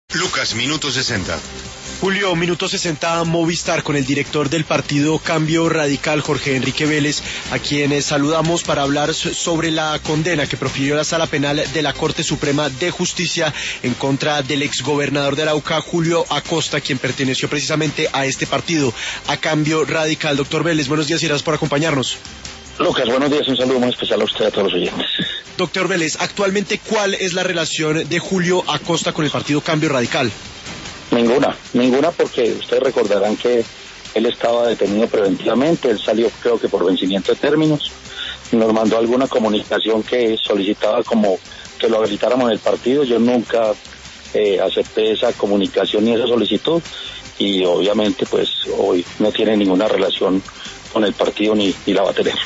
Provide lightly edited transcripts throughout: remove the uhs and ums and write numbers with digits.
Lucas, minuto 60. Julio, minuto 60, Movistar con el director del partido Cambio Radical, Jorge Enrique Vélez, a quienes saludamos para hablar sobre la condena que profirió la Sala Penal de la Corte Suprema de Justicia en contra del exgobernador de Arauca, Julio Acosta, quien perteneció precisamente a este partido, a Cambio Radical. Doctor Vélez, buenos días y gracias por acompañarnos. Lucas, buenos días, un saludo muy especial a usted y a todos los oyentes. Doctor Vélez, actualmente, ¿cuál es la relación de Julio Acosta con el partido Cambio Radical? Ninguna, porque ustedes recordarán que él estaba detenido preventivamente, él salió creo que por vencimiento de términos, nos mandó alguna comunicación que solicitaba como que lo habilitáramos en el partido. Yo nunca acepté esa comunicación ni esa solicitud y obviamente pues hoy no tiene ninguna relación con el partido ni la va a tener.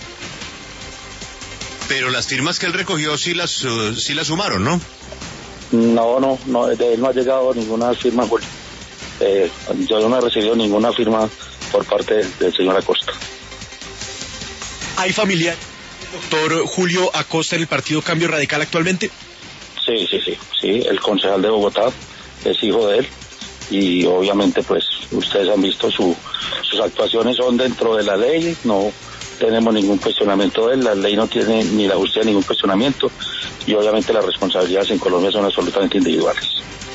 Pero las firmas que él recogió sí las sumaron, ¿no? No, de él no ha llegado ninguna firma, yo no he recibido ninguna firma por parte del señor Acosta. ¿Hay familia doctor Julio Acosta en el partido Cambio Radical actualmente? Sí, el concejal de Bogotá es hijo de él y obviamente pues ustedes han visto sus actuaciones son dentro de la ley, no tenemos ningún cuestionamiento de él, la ley no tiene ni la justicia ningún cuestionamiento y obviamente las responsabilidades en Colombia son absolutamente individuales.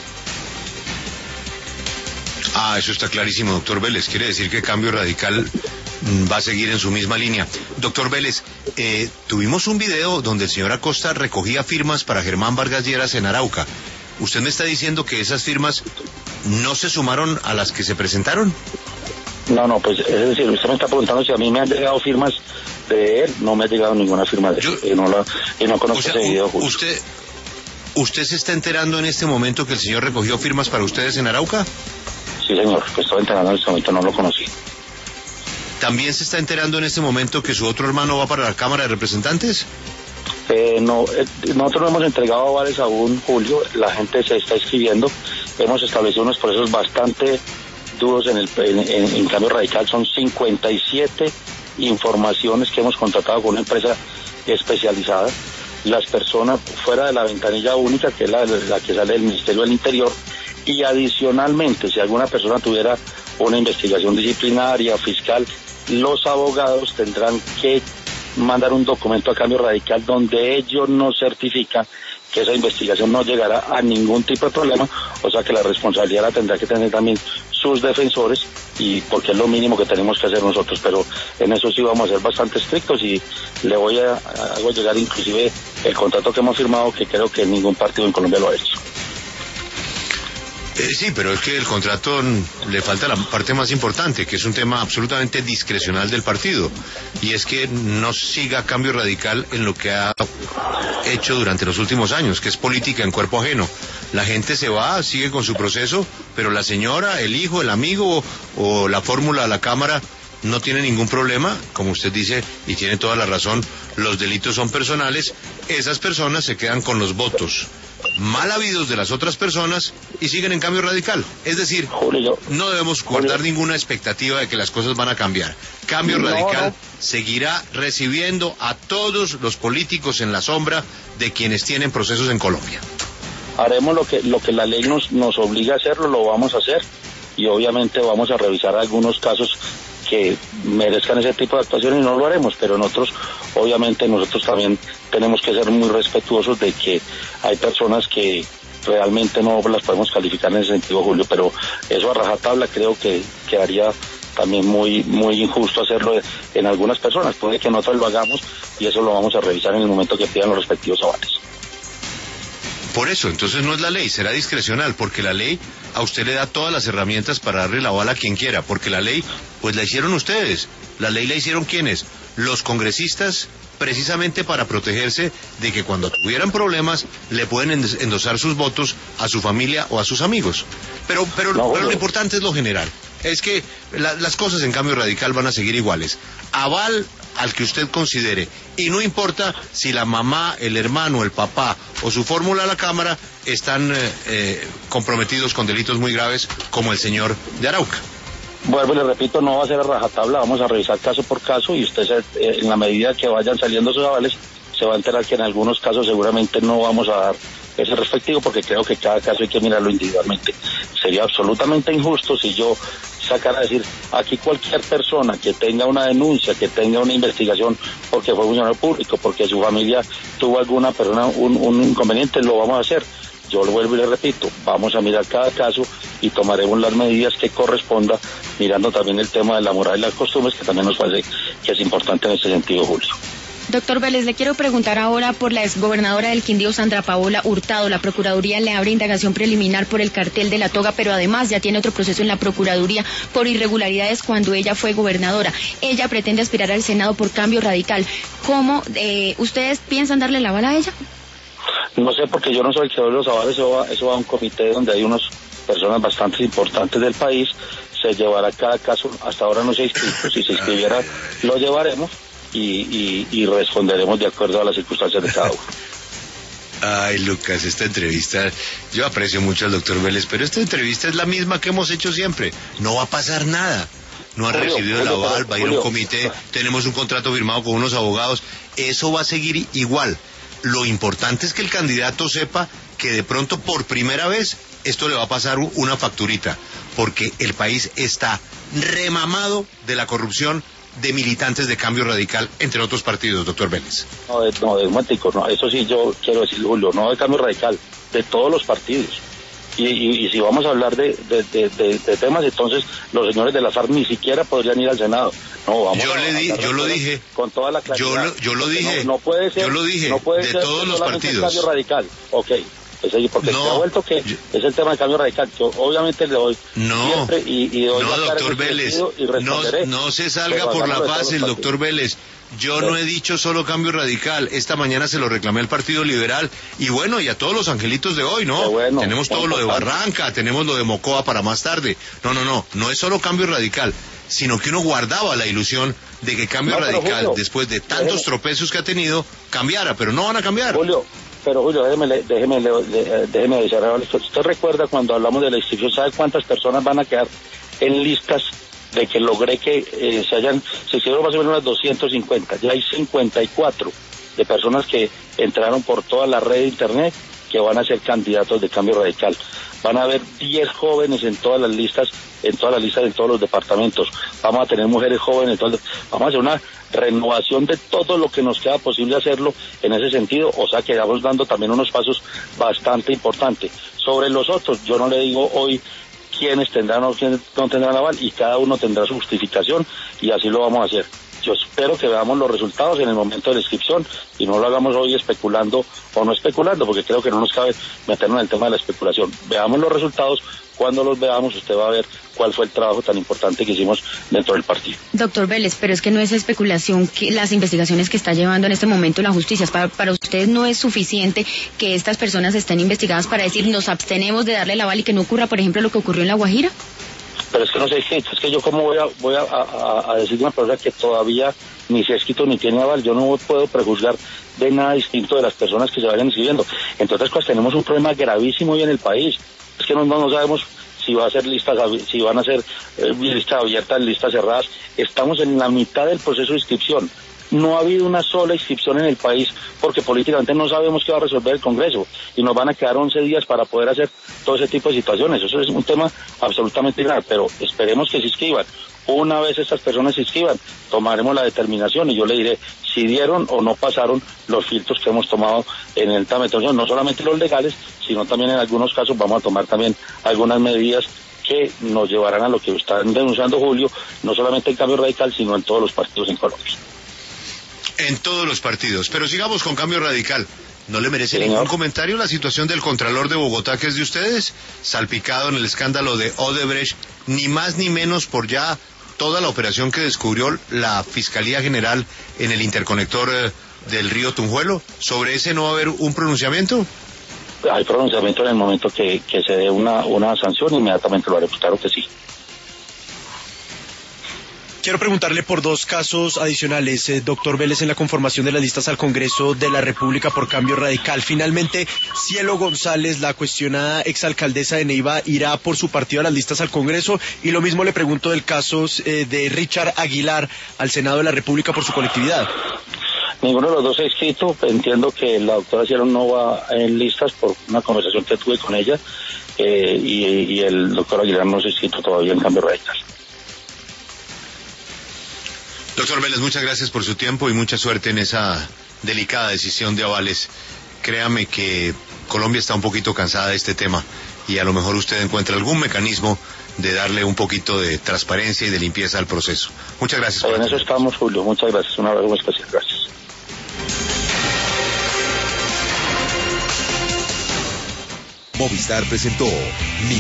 Eso está clarísimo, doctor Vélez. Quiere decir que Cambio Radical va a seguir en su misma línea. Doctor Vélez, tuvimos un video donde el señor Acosta recogía firmas para Germán Vargas Lleras en Arauca. ¿Usted me está diciendo que esas firmas no se sumaron a las que se presentaron? No, pues es decir, usted me está preguntando si a mí me han llegado firmas de él, no me ha llegado ninguna firma de él, y no conozco ese video. ¿Usted se está enterando en este momento que el señor recogió firmas para ustedes en Arauca? Sí, señor, que estoy enterando en este momento, no lo conocí. ¿También se está enterando en este momento que su otro hermano va para la Cámara de Representantes? Nosotros no hemos entregado avales aún, Julio, la gente se está escribiendo, hemos establecido unos procesos bastante duros en Cambio Radical, son 57 informaciones que hemos contratado con una empresa especializada, las personas fuera de la ventanilla única, que es la que sale del Ministerio del Interior, y adicionalmente, si alguna persona tuviera una investigación disciplinaria, fiscal, los abogados tendrán que mandar un documento a Cambio Radical donde ellos nos certifican que esa investigación no llegará a ningún tipo de problema, o sea que la responsabilidad la tendrá que tener también sus defensores, y porque es lo mínimo que tenemos que hacer nosotros, pero en eso sí vamos a ser bastante estrictos y le hago llegar inclusive el contrato que hemos firmado, que creo que ningún partido en Colombia lo ha hecho. Sí, pero es que el contrato le falta la parte más importante, que es un tema absolutamente discrecional del partido, y es que no siga Cambio Radical en lo que ha hecho durante los últimos años, que es política en cuerpo ajeno. La gente se va, sigue con su proceso, pero la señora, el hijo, el amigo o la fórmula de la Cámara no tiene ningún problema, como usted dice, y tiene toda la razón, los delitos son personales, esas personas se quedan con los votos mal habidos de las otras personas y siguen en Cambio Radical. Es decir, no debemos guardar ninguna expectativa de que las cosas van a cambiar. Cambio Radical seguirá recibiendo a todos los políticos en la sombra de quienes tienen procesos en Colombia. Haremos lo que la ley nos obliga a hacerlo, lo vamos a hacer, y obviamente vamos a revisar algunos casos que merezcan ese tipo de actuaciones y no lo haremos, pero nosotros también tenemos que ser muy respetuosos de que hay personas que realmente no las podemos calificar en ese sentido, Julio, pero eso a rajatabla creo que quedaría también muy injusto hacerlo en algunas personas. Puede que nosotros lo hagamos y eso lo vamos a revisar en el momento que pidan los respectivos avales. Por eso, entonces no es la ley, será discrecional, porque la ley a usted le da todas las herramientas para darle la bala a quien quiera, porque la ley, pues la hicieron ustedes. La ley la hicieron ¿quiénes? Los congresistas, precisamente para protegerse de que cuando tuvieran problemas le pueden endosar sus votos a su familia o a sus amigos. Pero lo importante es lo general. Es que las cosas en Cambio Radical van a seguir iguales. Aval al que usted considere, y no importa si la mamá, el hermano, el papá o su fórmula a la Cámara están comprometidos con delitos muy graves como el señor de Arauca. Vuelvo y le repito, no va a ser a rajatabla, vamos a revisar caso por caso y usted en la medida que vayan saliendo sus avales se va a enterar que en algunos casos seguramente no vamos a dar ese respectivo, porque creo que cada caso hay que mirarlo individualmente. Sería absolutamente injusto si yo sacara a decir, aquí cualquier persona que tenga una denuncia, que tenga una investigación porque fue funcionario público, porque su familia tuvo alguna persona, un inconveniente, lo vamos a hacer. Yo lo vuelvo y le repito, vamos a mirar cada caso y tomaremos las medidas que corresponda, mirando también el tema de la moral y las costumbres, que también nos parece que es importante en este sentido, Julio. Doctor Vélez, le quiero preguntar ahora por la exgobernadora del Quindío, Sandra Paola Hurtado. La Procuraduría le abre indagación preliminar por el cartel de la toga, pero además ya tiene otro proceso en la Procuraduría por irregularidades cuando ella fue gobernadora. Ella pretende aspirar al Senado por Cambio Radical. ¿Cómo ustedes piensan darle la bala a ella? No sé, porque yo no soy el que doy los avales, eso va a un comité donde hay unas personas bastante importantes del país, se llevará cada caso, hasta ahora no se ha inscrito, si se inscribiera lo llevaremos y responderemos de acuerdo a las circunstancias de cada uno. Ay, Lucas, esta entrevista, yo aprecio mucho al doctor Vélez, pero esta entrevista es la misma que hemos hecho siempre, no va a pasar nada. No han recibido el aval, va a ir a un comité, tenemos un contrato firmado con unos abogados, eso va a seguir igual. Lo importante es que el candidato sepa que de pronto por primera vez esto le va a pasar una facturita, porque el país está remamado de la corrupción de militantes de Cambio Radical, entre otros partidos, doctor Vélez. No, desmático, no, eso sí yo quiero decir, Julio, no de Cambio Radical, de todos los partidos. Y si vamos a hablar de temas, entonces los señores de la FARC ni siquiera podrían ir al Senado. No, vamos yo lo dije con toda la claridad. Yo lo dije. No puede ser. Yo lo dije. No puede de ser todos los partidos. Cambio Radical. Okay. Porque se ha vuelto que es el tema del Cambio Radical. Yo obviamente le doy siempre y doy no, doctor Vélez, no se salga por la fácil, doctor Vélez. Yo no he dicho solo Cambio Radical. Esta mañana se lo reclamé al Partido Liberal y bueno, y a todos los angelitos de hoy, ¿no? Tenemos todo lo de Barranca, tenemos lo de Mocoa para más tarde. No es solo Cambio Radical, sino que uno guardaba la ilusión de que Cambio Radical, Julio, después de tantos tropezos que ha tenido, cambiara, pero no van a cambiar. Julio, déjeme avisar. ¿Usted recuerda cuando hablamos de la inscripción? ¿Sabe cuántas personas van a quedar en listas de que logré que se hicieron más o menos unas 250? Ya hay 54 de personas que entraron por toda la red de internet que van a ser candidatos de Cambio Radical. Van a haber 10 jóvenes en todas las listas, en todos los departamentos. Vamos a tener mujeres jóvenes, vamos a hacer una renovación de todo lo que nos queda posible hacerlo en ese sentido, o sea que vamos dando también unos pasos bastante importantes. Sobre los otros, yo no le digo hoy quiénes tendrán o quiénes no tendrán aval, y cada uno tendrá su justificación, y así lo vamos a hacer. Yo espero que veamos los resultados en el momento de la inscripción y no lo hagamos hoy especulando o no especulando, porque creo que no nos cabe meternos en el tema de la especulación. Veamos los resultados, cuando los veamos usted va a ver cuál fue el trabajo tan importante que hicimos dentro del partido. Doctor Vélez, pero es que no es especulación que las investigaciones que está llevando en este momento la justicia. Para ustedes no es suficiente que estas personas estén investigadas para decir nos abstenemos de darle el aval y que no ocurra, por ejemplo, lo que ocurrió en La Guajira. Pero es que no sé, es que yo cómo voy a decir una persona que todavía ni se ha escrito ni tiene aval. Yo no puedo prejuzgar de nada distinto de las personas que se vayan inscribiendo. Entre otras cosas, tenemos un problema gravísimo hoy en el país. Es que no sabemos si va a ser si van a ser listas abiertas, listas cerradas. Estamos en la mitad del proceso de inscripción. No ha habido una sola inscripción en el país porque políticamente no sabemos qué va a resolver el Congreso y nos van a quedar 11 días para poder hacer todo ese tipo de situaciones. Eso es un tema absolutamente grave, pero esperemos que se inscriban. Una vez estas personas se inscriban, tomaremos la determinación y yo le diré si dieron o no pasaron los filtros que hemos tomado en el tramitación, no solamente los legales, sino también en algunos casos vamos a tomar también algunas medidas que nos llevarán a lo que están denunciando Julio, no solamente en Cambio Radical, sino en todos los partidos en Colombia. En todos los partidos. Pero sigamos con Cambio Radical. ¿No le merece ningún comentario la situación del Contralor de Bogotá, que es de ustedes? Salpicado en el escándalo de Odebrecht, ni más ni menos por ya toda la operación que descubrió la Fiscalía General en el interconector del río Tunjuelo. ¿Sobre ese no va a haber un pronunciamiento? Hay pronunciamiento en el momento que se dé una sanción, inmediatamente lo haremos, claro que sí. Quiero preguntarle por dos casos adicionales, doctor Vélez, en la conformación de las listas al Congreso de la República por Cambio Radical. Finalmente, Cielo González, la cuestionada exalcaldesa de Neiva, irá por su partido a las listas al Congreso, y lo mismo le pregunto del caso de Richard Aguilar al Senado de la República por su colectividad. Ninguno de los dos se ha inscrito. Entiendo que la doctora Cielo no va en listas por una conversación que tuve con ella, y el doctor Aguilar no se ha inscrito todavía en Cambio Radical. Doctor Vélez, muchas gracias por su tiempo y mucha suerte en esa delicada decisión de avales. Créame que Colombia está un poquito cansada de este tema y a lo mejor usted encuentra algún mecanismo de darle un poquito de transparencia y de limpieza al proceso. Muchas gracias. En eso estamos, Julio. Muchas gracias. Un abrazo muy especial. Gracias. Movistar presentó